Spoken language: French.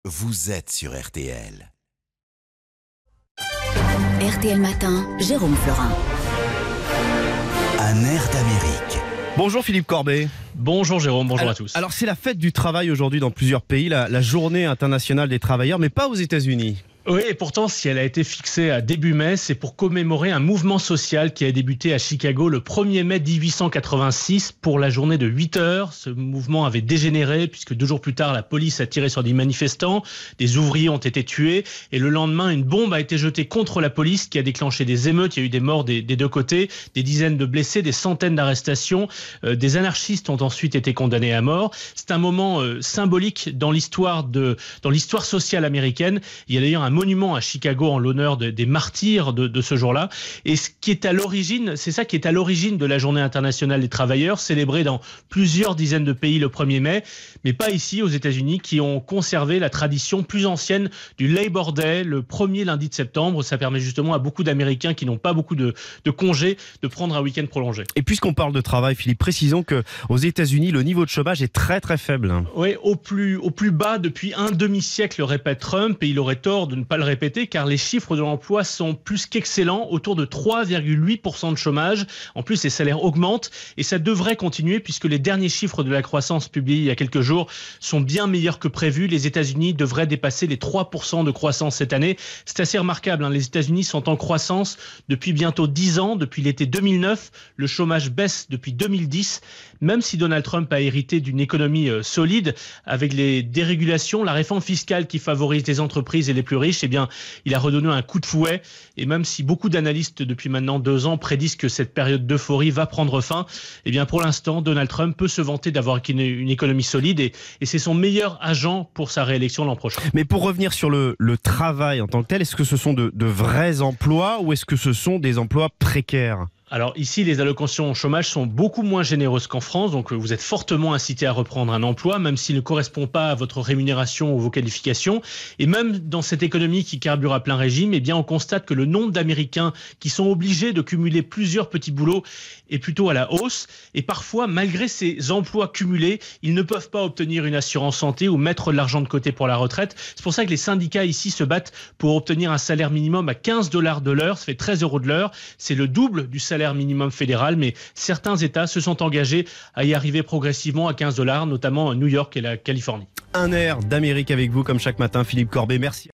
vous êtes sur RTL. RTL Matin, Jérôme Florin. Un air d'Amérique. Bonjour Philippe Corbet. Bonjour Jérôme, bonjour à tous. Alors c'est la fête du travail aujourd'hui dans plusieurs pays, la journée internationale des travailleurs, mais pas aux États-Unis. Oui, et pourtant, si elle a été fixée à début mai, c'est pour commémorer un mouvement social qui a débuté à Chicago le 1er mai 1886 pour la journée de 8 heures. Ce mouvement avait dégénéré puisque 2 jours plus tard, la police a tiré sur des manifestants, des ouvriers ont été tués et le lendemain, une bombe a été jetée contre la police qui a déclenché des émeutes. Il y a eu des morts des deux côtés, des dizaines de blessés, des centaines d'arrestations. Des anarchistes ont ensuite été condamnés à mort. C'est un moment symbolique dans l'histoire sociale américaine. Il y a d'ailleurs un monument à Chicago en l'honneur des martyrs de ce jour-là. Et ce qui est à l'origine, c'est ça qui est à l'origine de la Journée internationale des travailleurs, célébrée dans plusieurs dizaines de pays le 1er mai, mais pas ici aux États-Unis, qui ont conservé la tradition plus ancienne du Labor Day, le premier lundi de septembre. Ça permet justement à beaucoup d'Américains qui n'ont pas beaucoup de congés de prendre un week-end prolongé. Et puisqu'on parle de travail, Philippe, précisons qu'aux États-Unis, le niveau de chômage est très très faible. Oui, au plus bas depuis un demi-siècle, répète Trump, et il aurait tort de ne pas le répéter, car les chiffres de l'emploi sont plus qu'excellents, autour de 3,8% de chômage. En plus, les salaires augmentent et ça devrait continuer puisque les derniers chiffres de la croissance publiés il y a quelques jours sont bien meilleurs que prévu. Les États-Unis devraient dépasser les 3% de croissance cette année. C'est assez remarquable, hein. Les États-Unis sont en croissance depuis bientôt 10 ans, depuis l'été 2009. Le chômage baisse depuis 2010, même si Donald Trump a hérité d'une économie solide avec les dérégulations, la réforme fiscale qui favorise les entreprises et les plus riches. Eh bien, il a redonné un coup de fouet. Et même si beaucoup d'analystes depuis maintenant 2 ans prédisent que cette période d'euphorie va prendre fin, eh bien pour l'instant, Donald Trump peut se vanter d'avoir une économie solide et c'est son meilleur agent pour sa réélection l'an prochain. Mais pour revenir sur le travail en tant que tel, est-ce que ce sont de vrais emplois ou est-ce que ce sont des emplois précaires ? Alors ici, les allocations au chômage sont beaucoup moins généreuses qu'en France, donc vous êtes fortement incité à reprendre un emploi, même s'il ne correspond pas à votre rémunération ou vos qualifications. Et même dans cette économie qui carbure à plein régime, eh bien on constate que le nombre d'Américains qui sont obligés de cumuler plusieurs petits boulots est plutôt à la hausse. Et parfois, malgré ces emplois cumulés, ils ne peuvent pas obtenir une assurance santé ou mettre de l'argent de côté pour la retraite. C'est pour ça que les syndicats ici se battent pour obtenir un salaire minimum à $15 de l'heure, ça fait 13 € de l'heure. C'est le double du salaire minimum fédéral, mais certains États se sont engagés à y arriver progressivement à $15, notamment New York et la Californie. Un air d'Amérique avec vous comme chaque matin, Philippe Corbet. Merci.